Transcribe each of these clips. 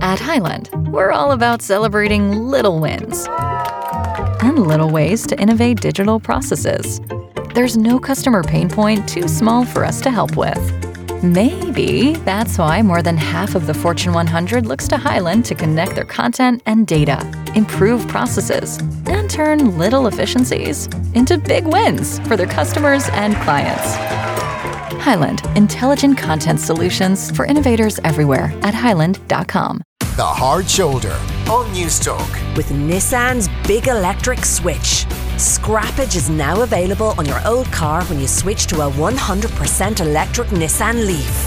At Highland, we're all about celebrating little wins and little ways to innovate digital processes. There's no customer pain point too small for us to help with. Maybe that's why more than half of the Fortune 100 looks to Highland to connect their content and data, improve processes, and turn little efficiencies into big wins for their customers and clients. Highland, intelligent content solutions for innovators everywhere at highland.com. The Hard Shoulder on News Talk. With Nissan's big electric switch. Scrappage is now available on your old car when you switch to a 100% electric Nissan Leaf.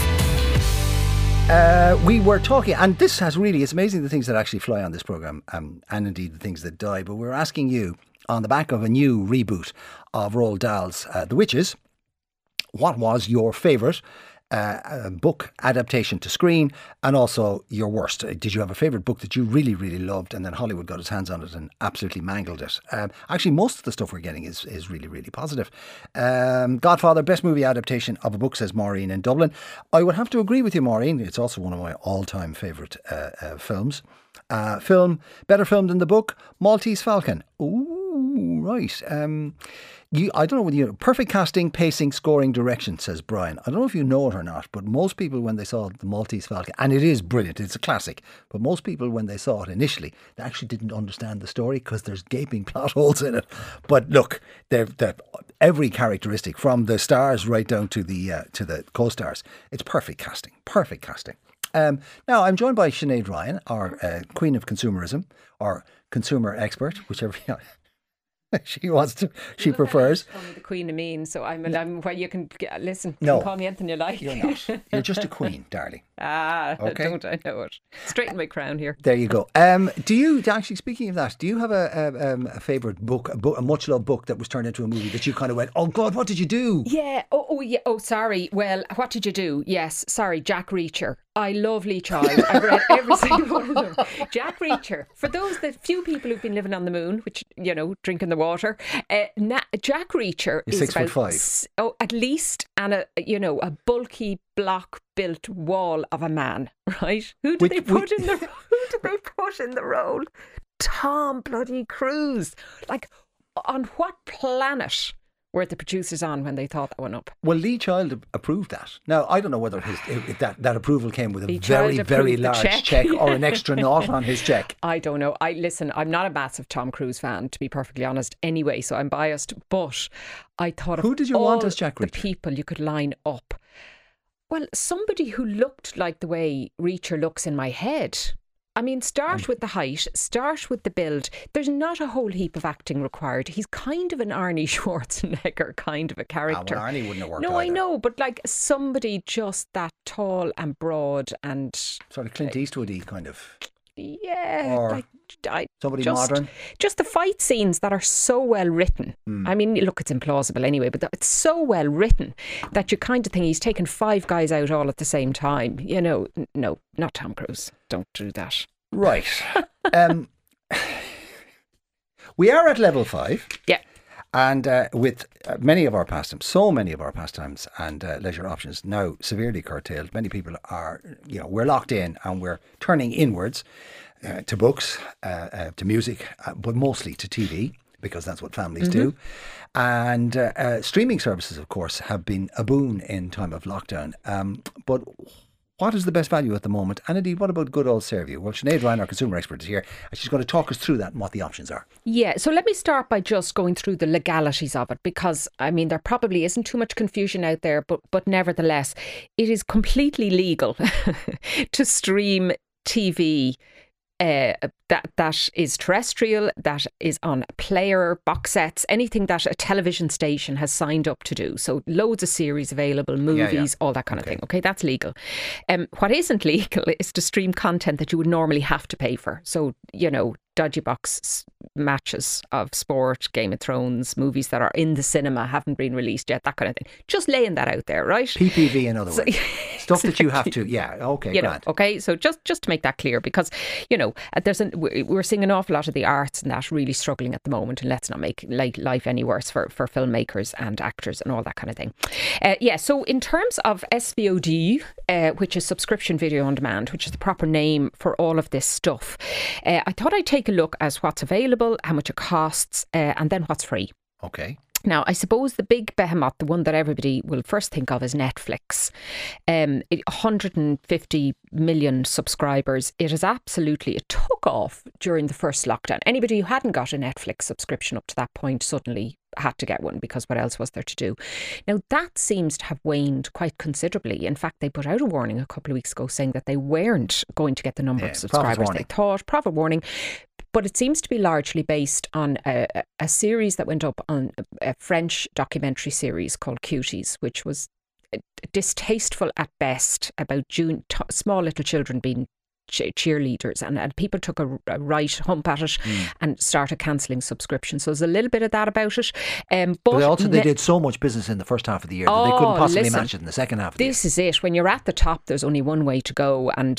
We were talking, and this has really, it's amazing the things that actually fly on this programme, and indeed the things that die, but we're asking you, on the back of a new reboot of Roald Dahl's The Witches, what was your favourite book adaptation to screen, and also your worst? Did you have a favourite book that you really, really loved, and then Hollywood got its hands on it and absolutely mangled it? Actually, most of the stuff we're getting is really, really positive. Godfather, best movie adaptation of a book, says Maureen in Dublin. I would have to agree with you, Maureen. It's also one of my all-time favourite films. Film, better film than the book, Maltese Falcon. Ooh, right. I don't know whether you know. Perfect casting, pacing, scoring, direction, says Brian. I don't know if you know it or not, but most people when they saw the Maltese Falcon, and it is brilliant, it's a classic, but most people when they saw it initially, they actually didn't understand the story because there's gaping plot holes in it. But look, they're every characteristic from the stars right down to the co-stars. It's perfect casting, perfect casting. Now, I'm joined by Sinead Ryan, our queen of consumerism, or consumer expert, whichever she wants to, she prefers. Call me the queen of mean, so I'm well, you can listen. You No, can call me anything you like. You're not. You're just a queen, darling. Okay. Don't I know it? Straighten my crown here. There you go. Do you actually? Speaking of that, do you have a favourite book, a much loved book that was turned into a movie that you kind of went, oh God, what did you do? Yeah. Oh yeah. Oh, sorry. Well, what did you do? Yes. Sorry, Jack Reacher. I love Lee Child. I've read every single one of them. Jack Reacher. For those few people who've been living on the moon, which drinking the water. Jack Reacher is 6'5". at least, and a bulky block built wall of a man, right? Who did they put in the role? Tom bloody Cruise. Like, on what planet were the producers on when they thought that one up? Well, Lee Child approved that. Now, I don't know whether that approval came with a Lee very, Child very approved the large check or an extra naught on his check. I don't know. Listen, I'm not a massive Tom Cruise fan, to be perfectly honest, anyway, so I'm biased. But I thought, who did you want as Jack Reacher? The people you could line up. Well, somebody who looked like the way Reacher looks in my head. I mean, start with the height, start with the build. There's not a whole heap of acting required. He's kind of an Arnie Schwarzenegger kind of a character. Well, Arnie wouldn't have worked No, either. I know, but like somebody just that tall and broad and... Sort of Clint Eastwood-y kind of. Yeah. Or somebody modern. Just the fight scenes that are so well written. I mean, look, it's implausible anyway, but it's so well written that you kind of think he's taken 5 guys out all at the same time. No, not Tom Cruise. Don't do that. Right. We are at level 5. Yeah. And with many of our pastimes, so many of our pastimes and leisure options now severely curtailed, many people are, we're locked in and we're turning inwards to books, to music, but mostly to TV, because that's what families do. And streaming services, of course, have been a boon in time of lockdown. But what is the best value at the moment? And indeed, what about good old Fairview? Well, Sinead Ryan, our consumer expert, is here, and she's going to talk us through that and what the options are. Yeah, so let me start by just going through the legalities of it, because, I mean, there probably isn't too much confusion out there, but nevertheless, it is completely legal to stream TV that is terrestrial, that is on player, box sets, anything that a television station has signed up to do. So loads of series available, movies, all that kind of thing. Okay, that's legal. What isn't legal is to stream content that you would normally have to pay for. So, dodgy box matches of sport, Game of Thrones, movies that are in the cinema, haven't been released yet, that kind of thing. Just laying that out there, right? PPV, in other words. Stuff that you have to, okay, grand. Okay, so just to make that clear, because, we're seeing an awful lot of the arts and that really struggling at the moment, and let's not make life any worse for filmmakers and actors and all that kind of thing. So in terms of SVOD, which is Subscription Video On Demand, which is the proper name for all of this stuff, I thought I'd take a look at what's available, how much it costs, and then what's free. Okay. Now, I suppose the big behemoth, the one that everybody will first think of, is Netflix. 150 million subscribers. It took off during the first lockdown. Anybody who hadn't got a Netflix subscription up to that point suddenly had to get one, because what else was there to do? Now, that seems to have waned quite considerably. In fact, they put out a warning a couple of weeks ago saying that they weren't going to get the number of subscribers they thought. Profit warning. But it seems to be largely based on a series that went up on a French documentary series called Cuties, which was distasteful at best, about small little children being cheerleaders, and people took a right hump at it and started cancelling subscriptions. So there's a little bit of that about it. But also they did so much business in the first half of the year that they couldn't possibly match it in the second half of the year. This is it. When you're at the top, there's only one way to go, and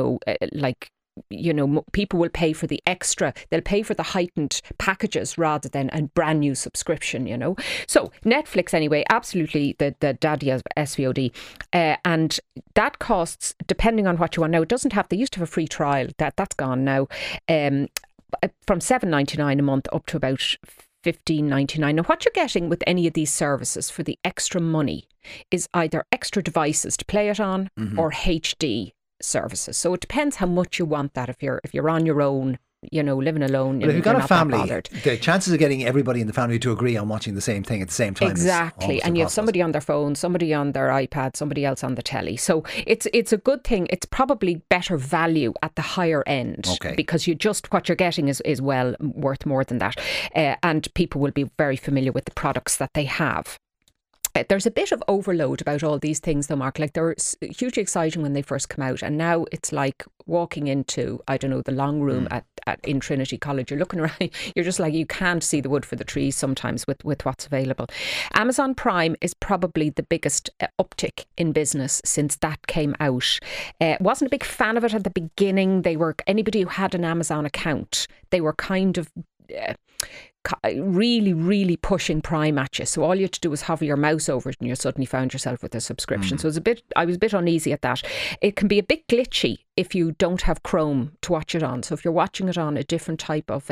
people will pay for the extra. They'll pay for the heightened packages rather than a brand new subscription, So Netflix, anyway, absolutely the daddy of SVOD. And that costs, depending on what you want now, they used to have a free trial. That's gone now. From $7.99 a month up to about $15.99. Now, what you're getting with any of these services for the extra money is either extra devices to play it on or HD services. So it depends how much you want that. If you're on your own, living alone, but if you've got a family, the chances of getting everybody in the family to agree on watching the same thing at the same time exactly, and you have somebody on their phone, somebody on their iPad, somebody else on the telly. So it's a good thing. It's probably better value at the higher end, because what you're getting is well worth more than that, and people will be very familiar with the products that they have. There's a bit of overload about all these things though, Mark. Like, they're hugely exciting when they first come out, and now it's like walking into, I don't know, the long room in Trinity College. You're looking around, you're just like, you can't see the wood for the trees sometimes with what's available. Amazon Prime is probably the biggest uptick in business since that came out. Wasn't a big fan of it at the beginning. Anybody who had an Amazon account, they were kind of really, really pushing Prime at you. So all you had to do was hover your mouse over it and you suddenly found yourself with a subscription. So I was a bit uneasy at that. It can be a bit glitchy if you don't have Chrome to watch it on. So if you're watching it on a different type of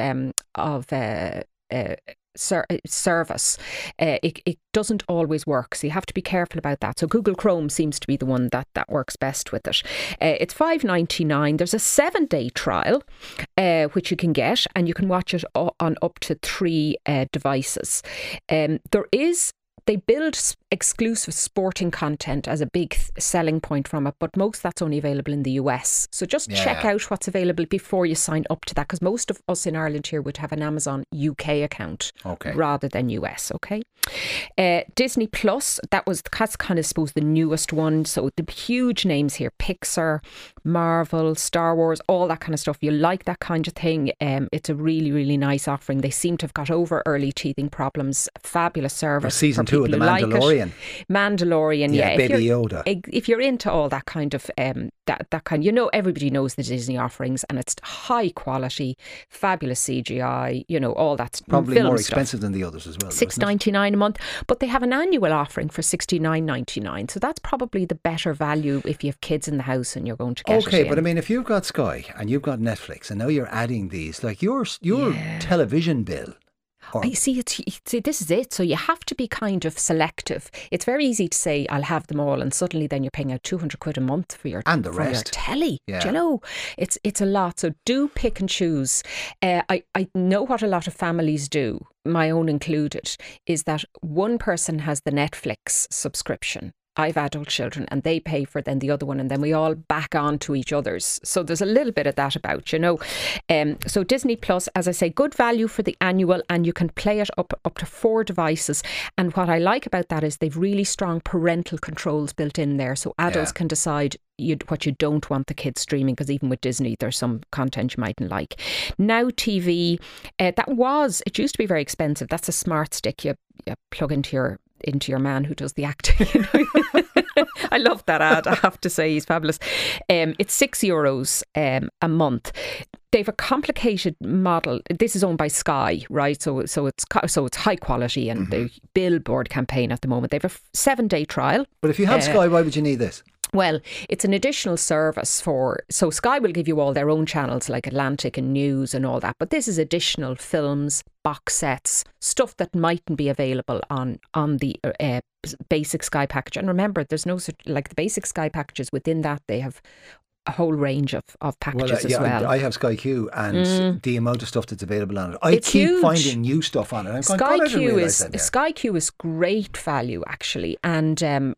service, it doesn't always work, so you have to be careful about that. So Google Chrome seems to be the one that works best with it. It's $5.99. There's a 7-day trial which you can get, and you can watch it on up to 3 devices. They build exclusive sporting content as a big selling point from it, but most of that's only available in the US. So just check out what's available before you sign up to that, because most of us in Ireland here would have an Amazon UK account rather than US, Disney Plus, that's kind of, I suppose, the newest one. So the huge names here: Pixar, Marvel, Star Wars, all that kind of stuff. You like that kind of thing. It's a really, really nice offering. They seem to have got over early teething problems. Fabulous service. Season 2 of The Mandalorian. Mandalorian, Baby Yoda. If you're into all that kind of that kind, everybody knows the Disney offerings, and it's high quality, fabulous CGI, all that. Probably more stuff. Expensive than the others as well. $6.99 a month, but they have an annual offering for $69.99. So that's probably the better value if you have kids in the house and you're going to get it. Okay, but I mean, if you've got Sky and you've got Netflix, and now you're adding these, like your television bill. See, this is it. So you have to be kind of selective. It's very easy to say, I'll have them all, and suddenly then you're paying out £200 a month for your telly. Yeah. Do you know? It's a lot. So do pick and choose. I know what a lot of families do, my own included, is that one person has the Netflix subscription I have adult children and they pay for then the other one, and then we all back on to each other's. So there's a little bit of that about, you know. So Disney Plus, as I say, good value for the annual, and you can play it up to 4 devices. And what I like about that is they've really strong parental controls built in there, so adults can decide what you don't want the kids streaming, because even with Disney there's some content you mightn't like. Now TV, it used to be very expensive. That's a smart stick you plug into your man who does the acting. I love that ad, I have to say, he's fabulous. It's €6 a month. They've a complicated model. This is owned by Sky, right? So it's high quality, and the billboard campaign at the moment. They have a 7-day trial. But if you have Sky, why would you need this? Well, it's an additional service so Sky will give you all their own channels like Atlantic and News and all that, but this is additional films, box sets, stuff that mightn't be available on the basic Sky package. And remember, there's no like the basic Sky packages within that, they have a whole range of packages as well. I have Sky Q, and the amount of stuff that's available on it, I keep finding new stuff on it. Sky Q is great value actually, and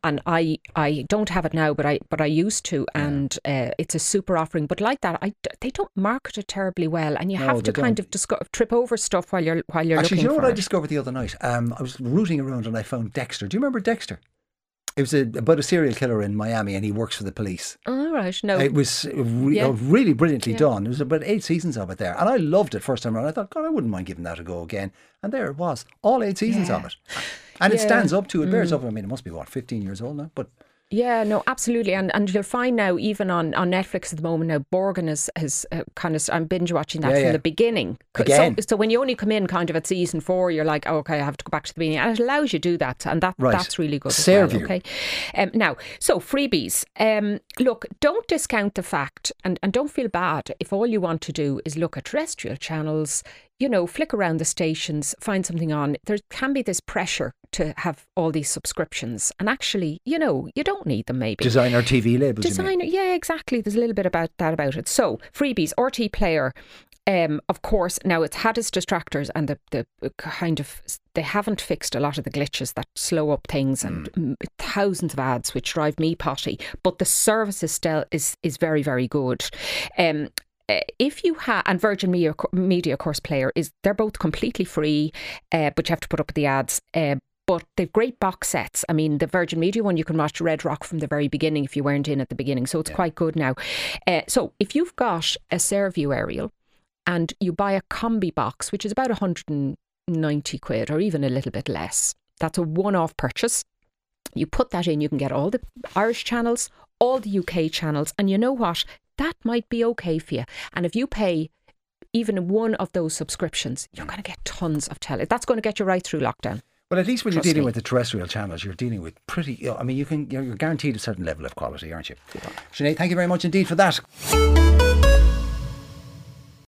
I don't have it now, but I used to, and it's a super offering. But like that, they don't market it terribly well, and you have to kind of trip over stuff while you're actually, looking. You know for what it. I discovered the other night? I was rooting around and I found Dexter. Do you remember Dexter? It was about a serial killer in Miami, and he works for the police. Oh, right. No. It was really brilliantly done. There was about 8 seasons of it there. And I loved it first time around. I thought, God, I wouldn't mind giving that a go again. And there it was. All 8 seasons of it. And it stands up to it. Bears up. I mean, it must be, 15 years old now? But yeah, no, absolutely. And you'll find now, even on Netflix at the moment now, Borgen is kind of, I'm binge watching that from the beginning. Again. So when you only come in kind of at season 4, you're like, oh, okay, I have to go back to the beginning. And it allows you to do that. And that's really good as well. Okay. Now, so freebies. Look, don't discount the fact, and don't feel bad if all you want to do is look at terrestrial channels, you know, flick around the stations, find something on. There can be this pressure to have all these subscriptions, and actually, you know, you don't need them maybe. Designer TV labels, yeah, exactly. There's a little bit about it. So, freebies, RT Player, of course, now it's had its distractors, and the kind of, they haven't fixed a lot of the glitches that slow up things, and thousands of ads which drive me potty, but the service is still is very, very good. If you have, and Virgin Media, of course, Player, they're both completely free, but you have to put up with the ads. But they've great box sets. I mean, the Virgin Media one, you can watch Red Rock from the very beginning if you weren't in at the beginning. So it's quite good now. So if you've got a Serview aerial and you buy a combi box, which is about 190 quid or even a little bit less, that's a one-off purchase. You put that in, you can get all the Irish channels, all the UK channels, and you know what? That might be okay for you. And if you pay even one of those subscriptions, you're going to get tons of telly. That's going to get you right through lockdown. Well, at least when you're dealing with the terrestrial channels, you're dealing with pretty, I mean, you're guaranteed a certain level of quality, aren't you? Sinead, thank you very much indeed for that.